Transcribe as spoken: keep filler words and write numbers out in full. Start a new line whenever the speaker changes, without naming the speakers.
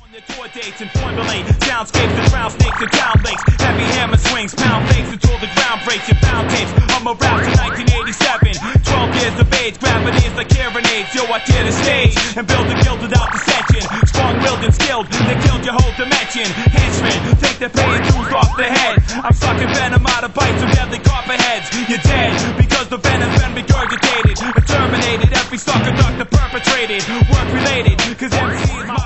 The tour dates and formulate soundscapes and drown snakes and down lakes. Heavy hammer swings, pound fakes until the ground breaks. You found tapes, I'm around to nineteen eighty-seven. Twelve years of age, gravity is like carronades. Yo, I clear the stage and build a guild without dissension. Strong-willed and skilled, they killed your whole dimension. Henchmen, take their pay and dues off the head. I'm sucking venom out of bites of deadly copperheads. You're dead because the venom's been regurgitated and terminated. Every sucker duck the perpetrated, work related, cause M C is my